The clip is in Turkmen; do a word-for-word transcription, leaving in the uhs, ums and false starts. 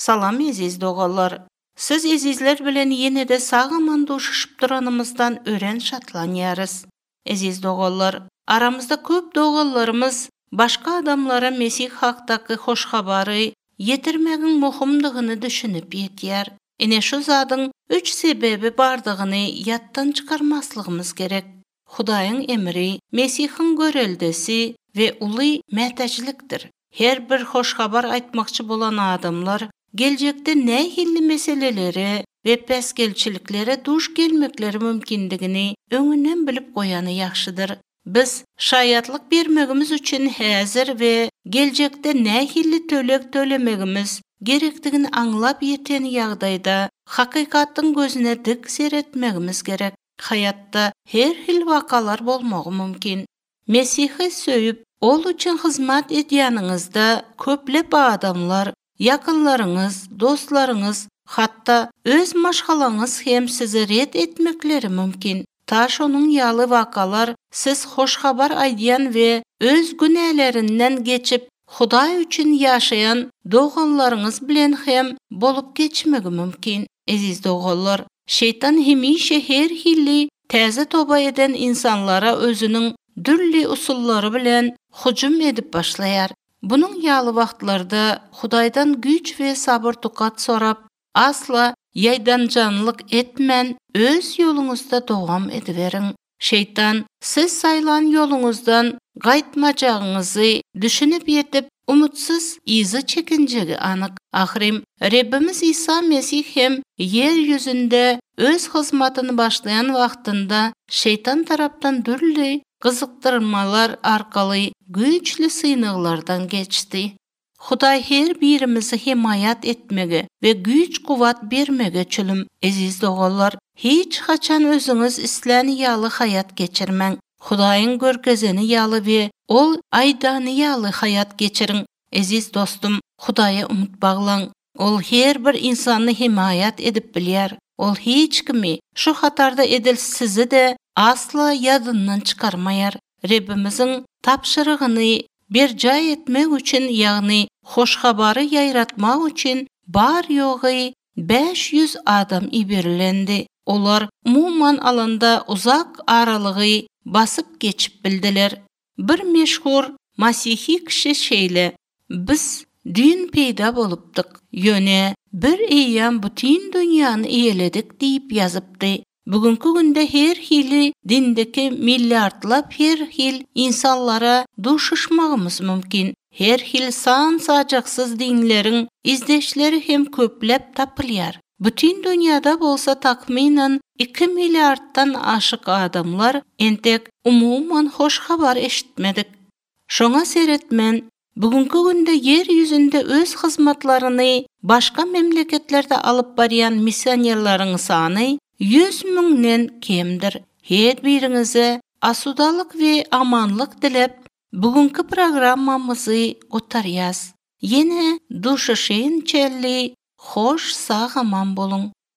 Salam eziz dogallar. Siz ezizler bilen yine de sağaman duşuşup duranımızdan ören şatlanyarız. Eziz dogallar, aramızda köp dogallarımız başka adamlara Mesih haktaki hoş habari yetirmegin muhimdigini düşünüp yetýär. Ene şu zadın üç sebebi bardygını yattan çıkarmaslygymız gerek. Hudaýyň emri, Mesihin göreldesi ve uly mätäçilikdir. Her bir hoş habar aýtmakçy bolan adamlar geljekde nähilli meseleleri we peskelçiliklere duş gelmekleri mümkindigini öňünden bilip goýany ýaxşydyr. Biz şaýatlyk bermegimiz üçin häzir we geljekde nähilli tölek tölemegimiz gerekdigini aňlap ýeten ýagdaýda hakykatyň gözüne dik seretmegimiz gerek. Hayatda her hil vakalar bolmagy mümkin. Mesihi söýüp ol üçin hyzmat edýäniňizde köplep adamlar, yakınlarınız, dostlarınız, hatta öz maşgalaňyz hem sizi red etmekleri mümkin. Taş onun ýaly vakalar siz hoş habar aýdýan we öz günälerinden geçip Hudaý üçin ýaşaýan doganlaryňyz bilen hem bolup geçmegi mümkin. Eziz doganlar, şeytan hemişe her hilli täze toba eden insanlara özünün dürli usullary bilen hujum edip başlaýar. Bunun ýaly wagtlarda Hudaýdan güç we sabır tukat sorap, asla ýaýdanjanlyk etmän öz ýoluňuzda dowam ediveriň. Şeytan siz saýlan ýoluňuzdan gaýtmajagyňyzy düşünüp ýetip umutsuz izi çekinjegi anyk. Ahirem Rabbimiz İsa Mesih hem yer ýüzünde öz hyzmatyny başlayan wagtynda şeytan tarapdan dürli gyzyktyrmalar arkaly güýçli synaglardan geçdi. Hudaý her birimizi himayat etmege ve güýç kuwat bermege çülüm. Eziz dogallar, hiç haçan özüňiz isläni ýaly hayat geçirmeň. Hudaýyň görkezeni ýaly we ol aýdany ýaly hayat geçiriň. Eziz dostum, Hudaýa umut baglaň. Ol her bir insany himayat edip bilýär. Ol hiç kimi şu hatarda edil sizi de asla ýadyndan çykarmaýar. Rabbimiziň tapşyrygyny bir jaý etmek üçin, ýagny hoş habary ýaýratmak üçin bar ýogy beş yüz adam iberilendi. Olar umuman alanda uzak aralygy basyp geçip bildiler. Bir meşhur Masihi kişi şeýle: "Biz din peýda bolupdyk. Ýöne bir eýýän bütün dünýäni eýeledik" diýip ýazypdy. Bugünkü günde her hili dindeki milliardlap her hil insanlara duşuşmagymız mümkin. Her hil san sajaksız dinleriň izdeşleri hem köplep tapylýar. Bütün dünýäde bolsa takminan iki milliarddan aşyk adamlar entek umuman hoş habar eşitmedik. Şoňa seretmen bugünkü günde yer ýüzünde öz hyzmatlaryny başga memleketlerde alyp barýan missionerlaryň sany yüz müňden kemdir. Her biriňize asudalyk we amanlyk dilep bugünkü programmamyzy gotarýas. Yine duşuşyn çelli hoş sağaman bolun.